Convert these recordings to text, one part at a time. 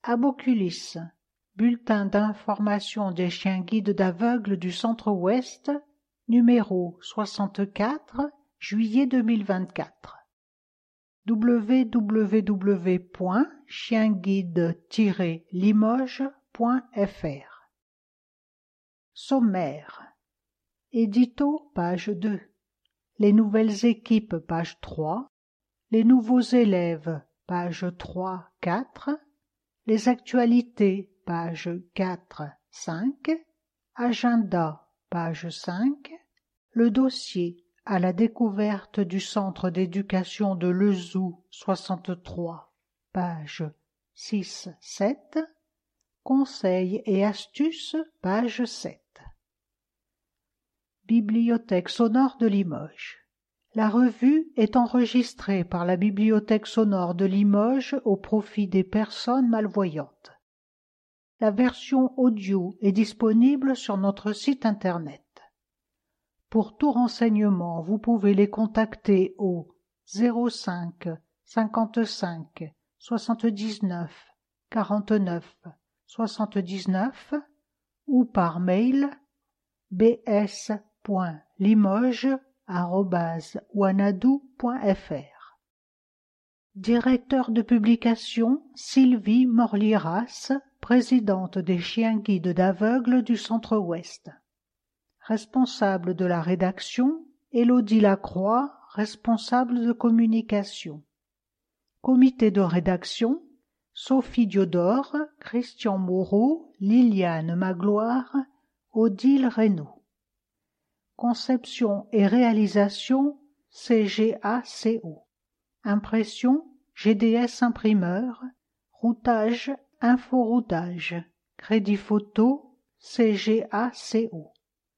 Aboculis, bulletin d'information des chiens guides d'aveugles du Centre-Ouest, numéro 64, juillet 2024. www.chienguide-limoges.fr. Sommaire. Édito, page 2. Les nouvelles équipes, page 3. Les nouveaux élèves, page 3-4. Les actualités, page 4-5. Agenda, page 5. Le dossier à la découverte du centre d'éducation de Lezou 63, page 6-7. Conseils et astuces, page 7. Bibliothèque sonore de Limoges. La revue est enregistrée par la Bibliothèque sonore de Limoges au profit des personnes malvoyantes. La version audio est disponible sur notre site internet. Pour tout renseignement, vous pouvez les contacter au 05 55 79 49 79 ou par mail bs.limoges@wanadoo.fr. Directeur de publication Sylvie Morliras, présidente des chiens guides d'aveugles du Centre-Ouest. Responsable de la rédaction, Élodie Lacroix, responsable de communication. Comité de rédaction, Sophie Diodore, Christian Moreau, Liliane Magloire, Odile Reynaud. Conception et réalisation, CGACO. Impression, GDS Imprimeur. Routage, Inforoutage. Crédit photo, CGACO.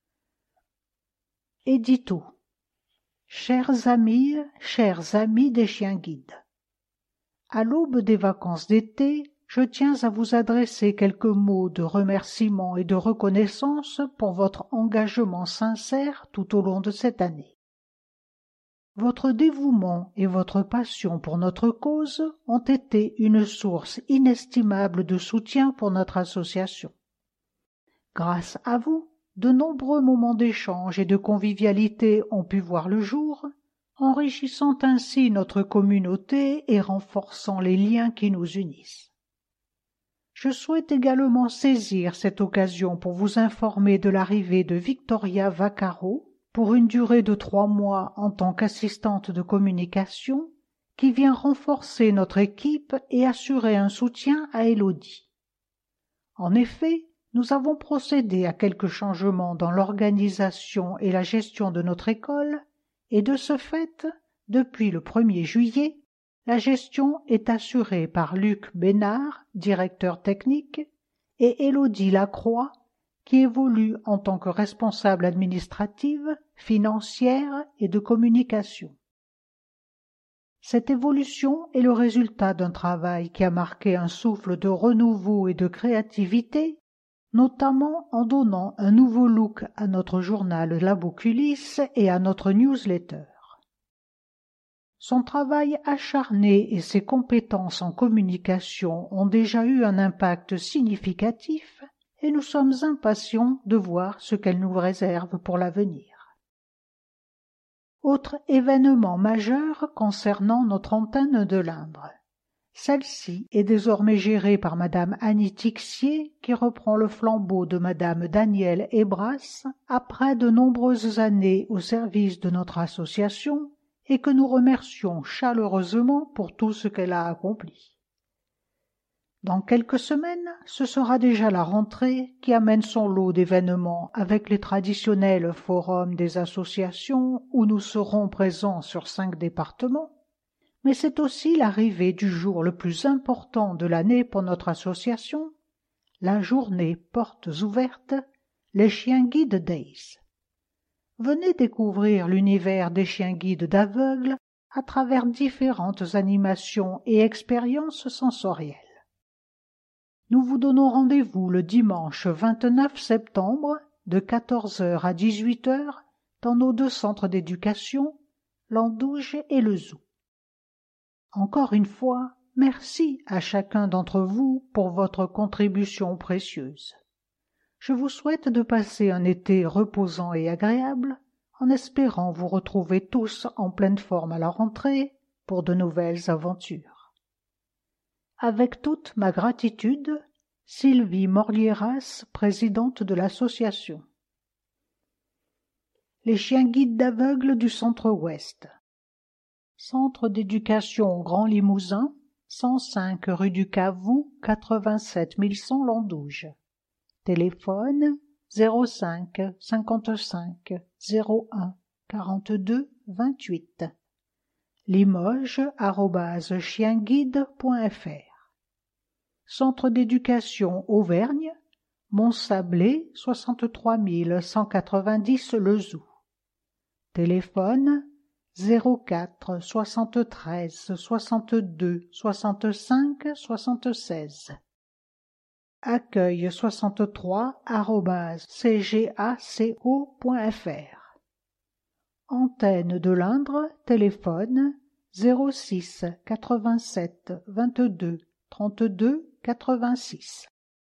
Édito. Chers amis des chiens guides. À l'aube des vacances d'été, je tiens à vous adresser quelques mots de remerciement et de reconnaissance pour votre engagement sincère tout au long de cette année. Votre dévouement et votre passion pour notre cause ont été une source inestimable de soutien pour notre association. Grâce à vous, de nombreux moments d'échange et de convivialité ont pu voir le jour, enrichissant ainsi notre communauté et renforçant les liens qui nous unissent. Je souhaite également saisir cette occasion pour vous informer de l'arrivée de Victoria Vaccaro pour une durée de 3 mois en tant qu'assistante de communication qui vient renforcer notre équipe et assurer un soutien à Élodie. En effet, nous avons procédé à quelques changements dans l'organisation et la gestion de notre école, et de ce fait, depuis le 1er juillet, la gestion est assurée par Luc Bénard, directeur technique, et Élodie Lacroix, qui évolue en tant que responsable administrative, financière et de communication. Cette évolution est le résultat d'un travail qui a marqué un souffle de renouveau et de créativité, notamment en donnant un nouveau look à notre journal L'Aboculis et à notre newsletter. Son travail acharné et ses compétences en communication ont déjà eu un impact significatif et nous sommes impatients de voir ce qu'elle nous réserve pour l'avenir. Autre événement majeur concernant notre antenne de Lindre. Celle-ci est désormais gérée par Madame Annie Tixier, qui reprend le flambeau de Madame Danielle Ebras après de nombreuses années au service de notre association et que nous remercions chaleureusement pour tout ce qu'elle a accompli. Dans quelques semaines, ce sera déjà la rentrée qui amène son lot d'événements avec les traditionnels forums des associations où nous serons présents sur 5 départements. Mais c'est aussi l'arrivée du jour le plus important de l'année pour notre association, la journée portes ouvertes, les Chiens Guides Days. Venez découvrir l'univers des chiens guides d'aveugles à travers différentes animations et expériences sensorielles. Nous vous donnons rendez-vous le dimanche 29 septembre de 14h à 18h dans nos 2 centres d'éducation, l'Andouge et le Zoo. Encore une fois, Merci à chacun d'entre vous pour votre contribution précieuse. Je vous souhaite de passer un été reposant et agréable, en espérant vous retrouver tous en pleine forme à la rentrée pour de nouvelles aventures. Avec toute ma gratitude, Sylvie Morlieras, présidente de l'association. Les chiens guides d'aveugles du Centre-Ouest. Centre d'éducation Grand Limousin, 105 rue du Cavou, 87 100 Landouge. Téléphone 05 55 01 42 28. Limoges @chienguide.fr. Centre d'éducation Auvergne, Mont-Sablé 63 190 Lezoux. Téléphone 04 73 62 65 76. Accueil 63@cgaco.fr. Antenne de l'Indre, téléphone 06 87 22 32 86.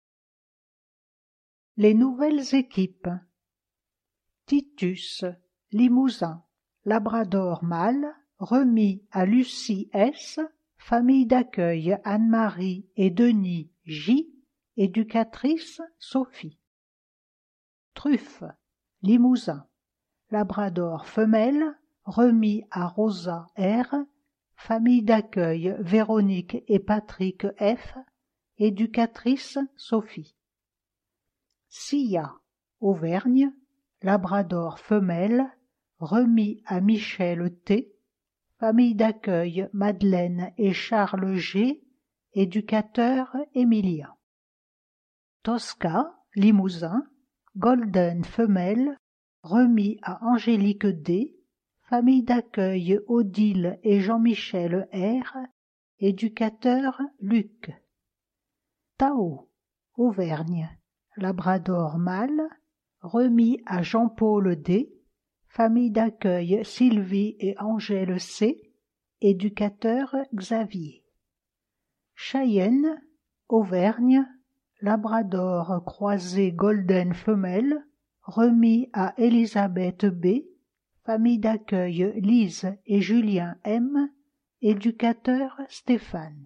Les nouvelles équipes. Titus, Limousin, Labrador mâle, remis à Lucie S, famille d'accueil Anne-Marie et Denis J, éducatrice Sophie. Truffe, Limousin, Labrador femelle, remis à Rosa R, famille d'accueil Véronique et Patrick F, éducatrice Sophie. Sia, Auvergne, Labrador femelle, remis à Michel T, famille d'accueil Madeleine et Charles G, éducateur Émilien. Tosca, Limousin, Golden femelle, remis à Angélique D, famille d'accueil Odile et Jean-Michel R, éducateur Luc. Tao, Auvergne, Labrador mâle, remis à Jean-Paul D, famille d'accueil Sylvie et Angèle C, éducateur Xavier. Cheyenne, Auvergne, Labrador croisé Golden femelle, remis à Elisabeth B, famille d'accueil Lise et Julien M, éducateur Stéphane.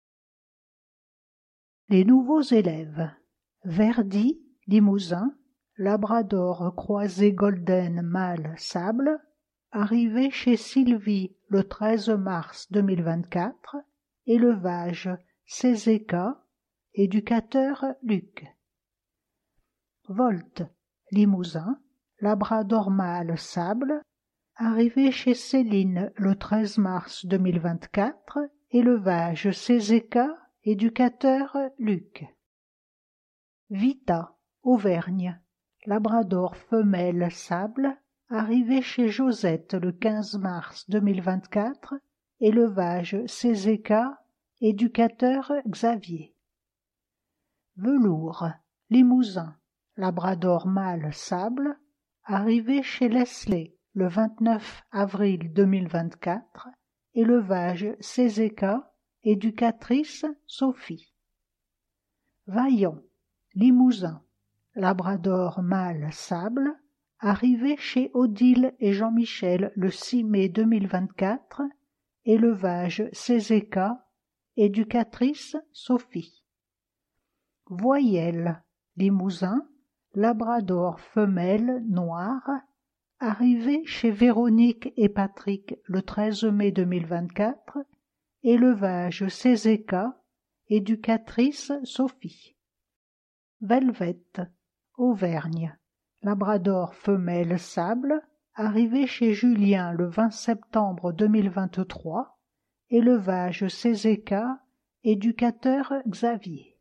Les nouveaux élèves. Verdi, Limousin, Labrador croisé Golden mâle sable, arrivé chez Sylvie le 13 mars 2024, élevage Cézéca, éducateur Luc. Volt, Limousin, Labrador mâle sable, arrivé chez Céline le 13 mars 2024, élevage Cézéca, éducateur Luc. Vita, Auvergne, Labrador femelle sable, arrivé chez Josette le 15 mars 2024, élevage Cézéca, éducateur Xavier. Velours, Limousin, Labrador mâle sable, arrivé chez Leslie le 29 avril 2024, élevage Cézéca, éducatrice Sophie. Vaillant, Limousin, Labrador mâle sable, arrivé chez Odile et Jean-Michel le 6 mai 2024, élevage Cézéca, éducatrice Sophie. Voyelle, Limousin, Labrador femelle noire, arrivé chez Véronique et Patrick le 13 mai 2024, élevage Cézéca, éducatrice Sophie. Velvet, Auvergne, Labrador femelle sable, arrivé chez Julien le 20 septembre 2023, élevage Cézéca, éducateur Xavier.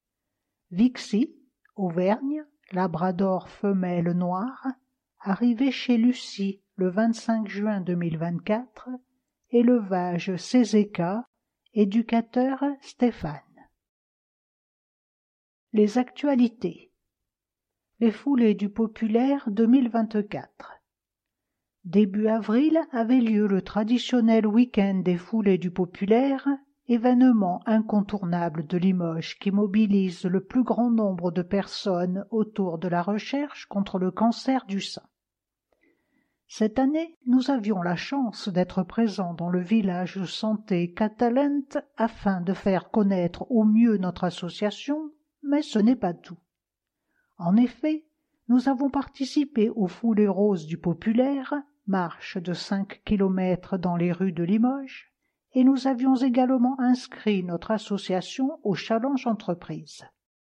Vixie, Auvergne, Labrador femelle noire, arrivé chez Lucie le 25 juin 2024, élevage Cézéca, éducateur Stéphane. Les actualités. Les foulées du Populaire 2024. Début avril avait lieu le traditionnel week-end des foulées du Populaire, événement incontournable de Limoges qui mobilise le plus grand nombre de personnes autour de la recherche contre le cancer du sein. Cette année, nous avions la chance d'être présents dans le village de santé Catalent afin de faire connaître au mieux notre association, mais ce n'est pas tout. En effet, nous avons participé aux Foulées roses du Populaire, marche de 5 kilomètres dans les rues de Limoges, et nous avions également inscrit notre association au Challenge Entreprise.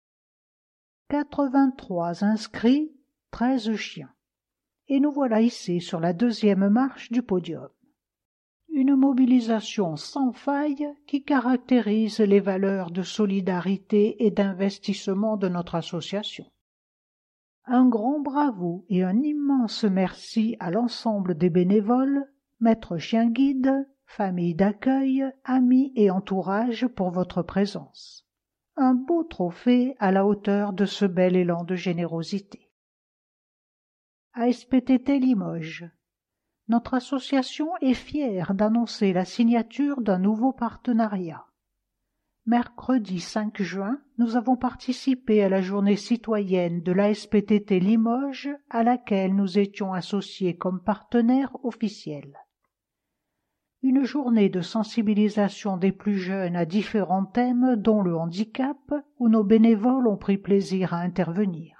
83 inscrits, 13 chiens. Et nous voilà ici sur la deuxième marche du podium. Une mobilisation sans faille qui caractérise les valeurs de solidarité et d'investissement de notre association. Un grand bravo et un immense merci à l'ensemble des bénévoles, maîtres chiens guides, familles d'accueil, amis et entourage pour votre présence. Un beau trophée à la hauteur de ce bel élan de générosité. ASPTT Limoges. Notre association est fière d'annoncer la signature d'un nouveau partenariat. Mercredi 5 juin, nous avons participé à la journée citoyenne de l'ASPTT Limoges à laquelle nous étions associés comme partenaires officiels. Une journée de sensibilisation des plus jeunes à différents thèmes dont le handicap où nos bénévoles ont pris plaisir à intervenir.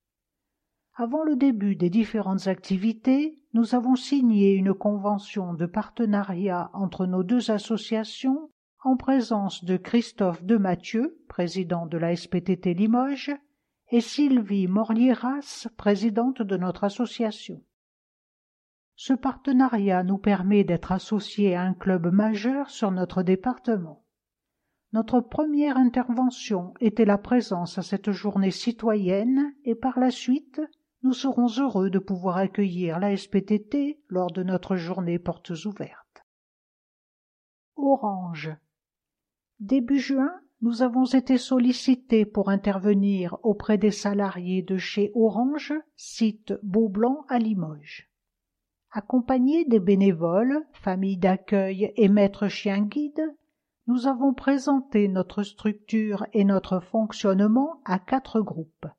Avant le début des différentes activités, nous avons signé une convention de partenariat entre nos deux associations en présence de Christophe Demathieu, président de la SPTT Limoges, et Sylvie Morlieras, présidente de notre association. Ce partenariat nous permet d'être associés à un club majeur sur notre département. Notre première intervention était la présence à cette journée citoyenne et par la suite, nous serons heureux de pouvoir accueillir la SPTT lors de notre journée portes ouvertes. Orange. Début juin, nous avons été sollicités pour intervenir auprès des salariés de chez Orange, site Beaublanc à Limoges. Accompagnés des bénévoles, familles d'accueil et maîtres chiens guides, nous avons présenté notre structure et notre fonctionnement à 4 groupes.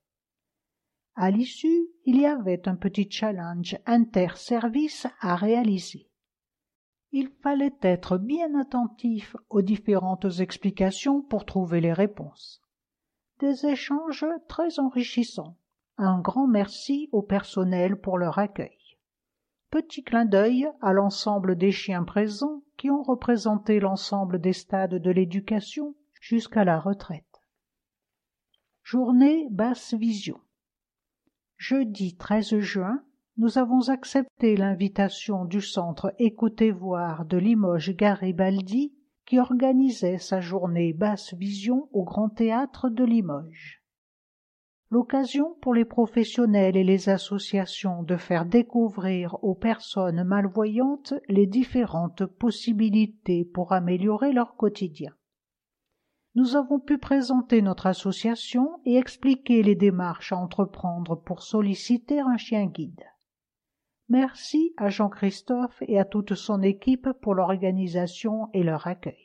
À l'issue, il y avait un petit challenge inter-service à réaliser. Il fallait être bien attentif aux différentes explications pour trouver les réponses. Des échanges très enrichissants. Un grand merci au personnel pour leur accueil. Petit clin d'œil à l'ensemble des chiens présents qui ont représenté l'ensemble des stades de l'éducation jusqu'à la retraite. Journée basse vision. Jeudi 13 juin, nous avons accepté l'invitation du centre Écoutez-Voir de Limoges-Garibaldi qui organisait sa journée basse vision au Grand Théâtre de Limoges. L'occasion pour les professionnels et les associations de faire découvrir aux personnes malvoyantes les différentes possibilités pour améliorer leur quotidien. Nous avons pu présenter notre association et expliquer les démarches à entreprendre pour solliciter un chien guide. Merci à Jean-Christophe et à toute son équipe pour l'organisation et leur accueil.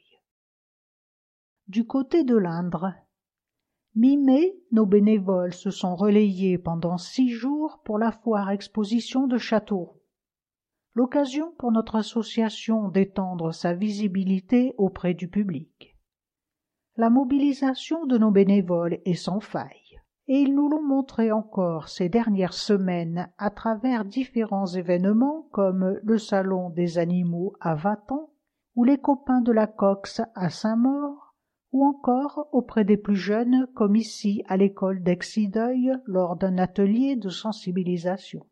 Du côté de l'Indre, mi-mai, nos bénévoles se sont relayés pendant 6 jours pour la foire exposition de Châteauroux. L'occasion pour notre association d'étendre sa visibilité auprès du public. La mobilisation de nos bénévoles est sans faille, et ils nous l'ont montré encore ces dernières semaines à travers différents événements comme le Salon des animaux à Vatan, ou les copains de la Cox à Saint-Maur, ou encore auprès des plus jeunes comme ici à l'école d'Exideuil lors d'un atelier de sensibilisation.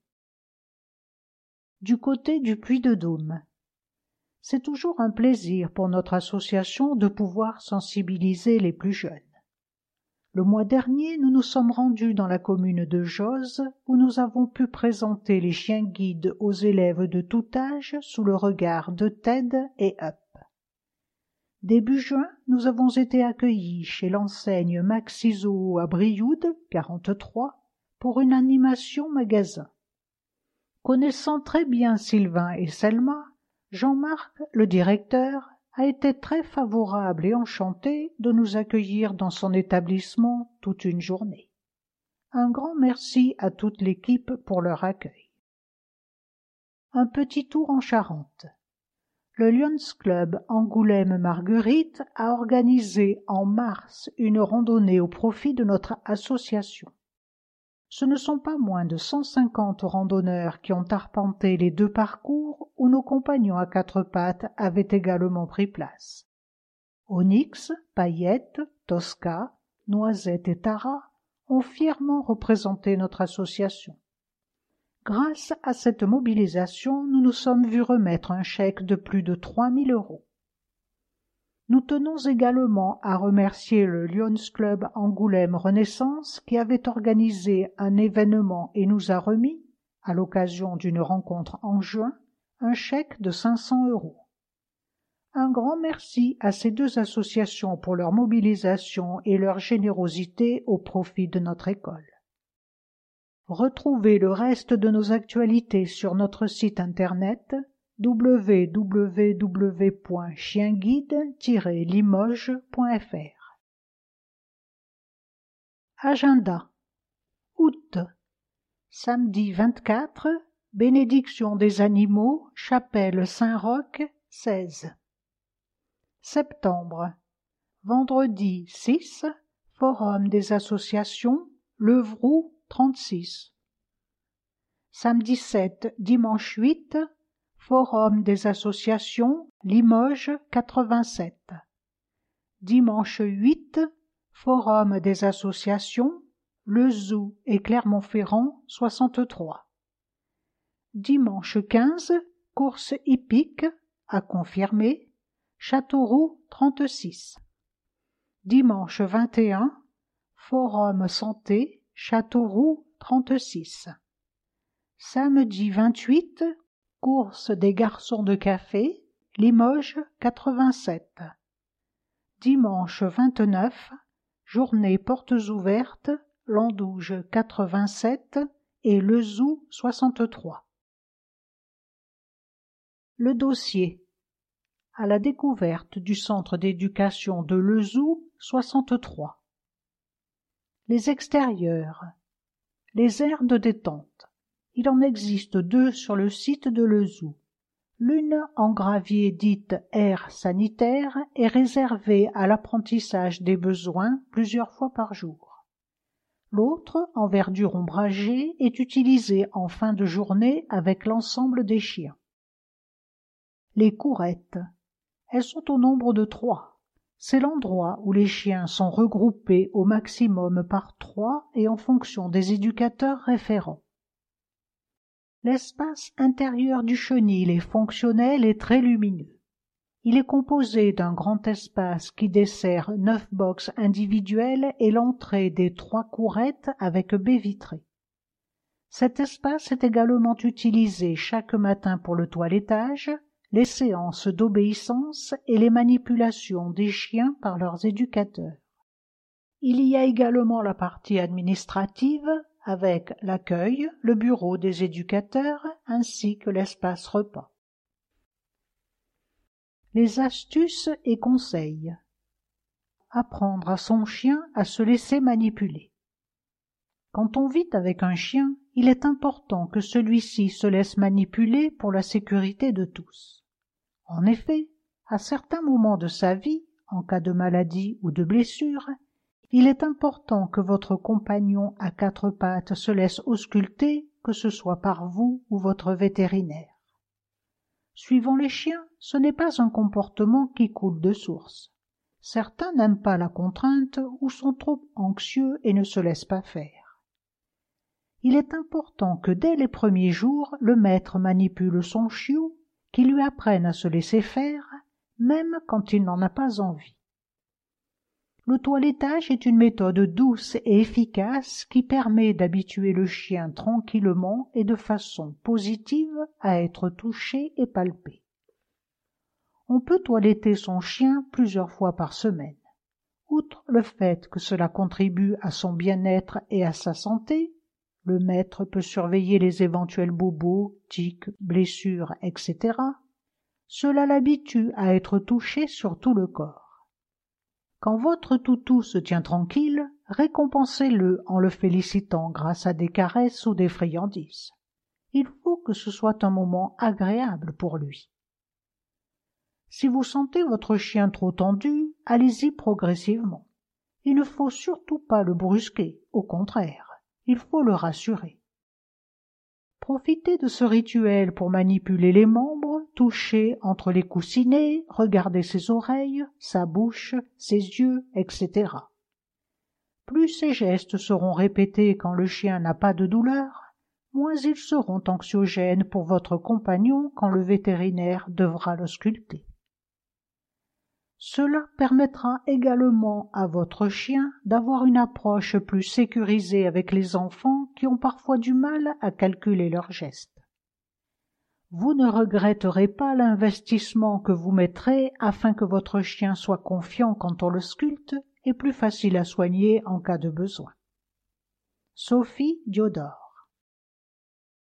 Du côté du Puy-de-Dôme, c'est toujours un plaisir pour notre association de pouvoir sensibiliser les plus jeunes. Le mois dernier, nous nous sommes rendus dans la commune de Joz, où nous avons pu présenter les chiens guides aux élèves de tout âge sous le regard de Ted et Up. Début juin, nous avons été accueillis chez l'enseigne Maxiso à Brioude, 43, pour une animation magasin. Connaissant très bien Sylvain et Selma, Jean-Marc, le directeur, a été très favorable et enchanté de nous accueillir dans son établissement toute une journée. Un grand merci à toute l'équipe pour leur accueil. Un petit tour en Charente. Le Lions Club Angoulême-Marguerite a organisé en mars une randonnée au profit de notre association. Ce ne sont pas moins de 150 randonneurs qui ont arpenté les 2 parcours où nos compagnons à 4 pattes avaient également pris place. Onyx, Paillette, Tosca, Noisette et Tara ont fièrement représenté notre association. Grâce à cette mobilisation, nous nous sommes vus remettre un chèque de plus de 3 000 €. Nous tenons également à remercier le Lions Club Angoulême Renaissance qui avait organisé un événement et nous a remis, à l'occasion d'une rencontre en juin, un chèque de 500 €. Un grand merci à ces 2 associations pour leur mobilisation et leur générosité au profit de notre école. Retrouvez le reste de nos actualités sur notre site internet www.chienguide-limoges.fr. Agenda. Août. Samedi 24, bénédiction des animaux, chapelle Saint-Roch, 16. Septembre. Vendredi 6, forum des associations, Levroux, 36. Samedi 7, dimanche 8, forum des associations, Limoges, 87. Dimanche 8, forum des associations, Le Zoo et Clermont-Ferrand, 63. Dimanche 15, course hippique, à confirmer, Châteauroux, 36. Dimanche 21, forum santé, Châteauroux, 36. Samedi 28, course des garçons de café, Limoges, 87. Dimanche 29, journée portes ouvertes, Landouge, 87 et Le Zoo, 63. Le dossier. À la découverte du centre d'éducation de Le Zoo, 63. Les extérieurs. Les aires de détente. Il en existe 2 sur le site de Le Zoo. L'une en gravier dite aire sanitaire est réservée à l'apprentissage des besoins plusieurs fois par jour. L'autre, en verdure ombragée, est utilisée en fin de journée avec l'ensemble des chiens. Les courettes. Elles sont au nombre de 3. C'est l'endroit où les chiens sont regroupés au maximum par 3 et en fonction des éducateurs référents. L'espace intérieur du chenil est fonctionnel et très lumineux. Il est composé d'un grand espace qui dessert 9 boxes individuelles et l'entrée des 3 courettes avec baies vitrées. Cet espace est également utilisé chaque matin pour le toilettage, les séances d'obéissance et les manipulations des chiens par leurs éducateurs. Il y a également la partie administrative avec l'accueil, le bureau des éducateurs ainsi que l'espace repas. Les astuces et conseils. Apprendre à son chien à se laisser manipuler. Quand on vit avec un chien, il est important que celui-ci se laisse manipuler pour la sécurité de tous. En effet, à certains moments de sa vie, en cas de maladie ou de blessure, il est important que votre compagnon à 4 pattes se laisse ausculter, que ce soit par vous ou votre vétérinaire. Suivant les chiens, ce n'est pas un comportement qui coule de source. Certains n'aiment pas la contrainte ou sont trop anxieux et ne se laissent pas faire. Il est important que dès les premiers jours, le maître manipule son chiot, qu'il lui apprenne à se laisser faire, même quand il n'en a pas envie. Le toilettage est une méthode douce et efficace qui permet d'habituer le chien tranquillement et de façon positive à être touché et palpé. On peut toiletter son chien plusieurs fois par semaine. Outre le fait que cela contribue à son bien-être et à sa santé, le maître peut surveiller les éventuels bobos, tiques, blessures, etc. Cela l'habitue à être touché sur tout le corps. Quand votre toutou se tient tranquille, récompensez-le en le félicitant grâce à des caresses ou des friandises. Il faut que ce soit un moment agréable pour lui. Si vous sentez votre chien trop tendu, allez-y progressivement. Il ne faut surtout pas le brusquer, au contraire, il faut le rassurer. Profitez de ce rituel pour manipuler les membres, toucher entre les coussinets, regarder ses oreilles, sa bouche, ses yeux, etc. Plus ces gestes seront répétés quand le chien n'a pas de douleur, moins ils seront anxiogènes pour votre compagnon quand le vétérinaire devra l'ausculter. Cela permettra également à votre chien d'avoir une approche plus sécurisée avec les enfants qui ont parfois du mal à calculer leurs gestes. Vous ne regretterez pas l'investissement que vous mettrez afin que votre chien soit confiant quand on le sculpte et plus facile à soigner en cas de besoin. Sophie Diodore.